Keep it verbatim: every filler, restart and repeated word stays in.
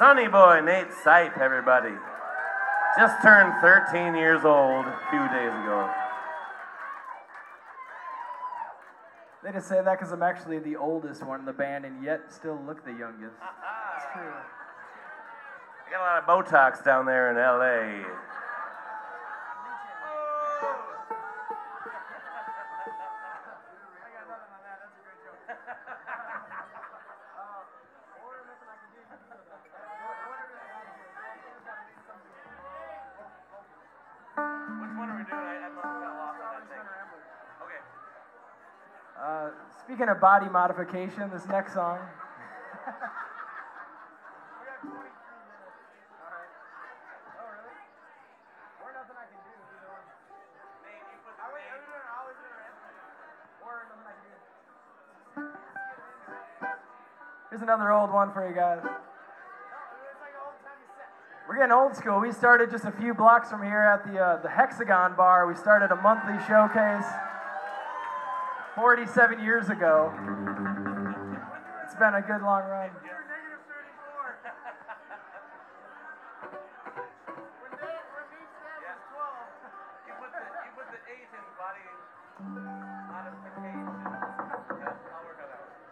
Sonny boy Nate Sipe, everybody. Just turned thirteen years old a few days ago. They just say that because I'm actually the oldest one in the band and yet still look the youngest. It's true. I got a lot of Botox down there in L A. Uh, speaking of body modification, this next song. Here's another old one for you guys. We're getting old school. We started just a few blocks from here at the uh, the Hexagon Bar. We started a monthly showcase forty-seven years ago. It's been a good long run.